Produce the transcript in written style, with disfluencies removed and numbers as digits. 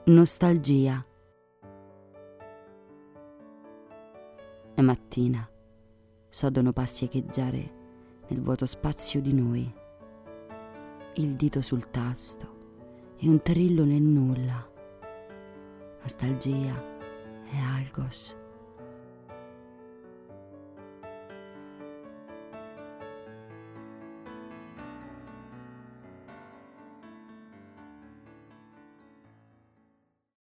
Nostalgia. È mattina, sodono passi echeggiare nel vuoto spazio di noi, il dito sul tasto e un trillo nel nulla. Nostalgia è algos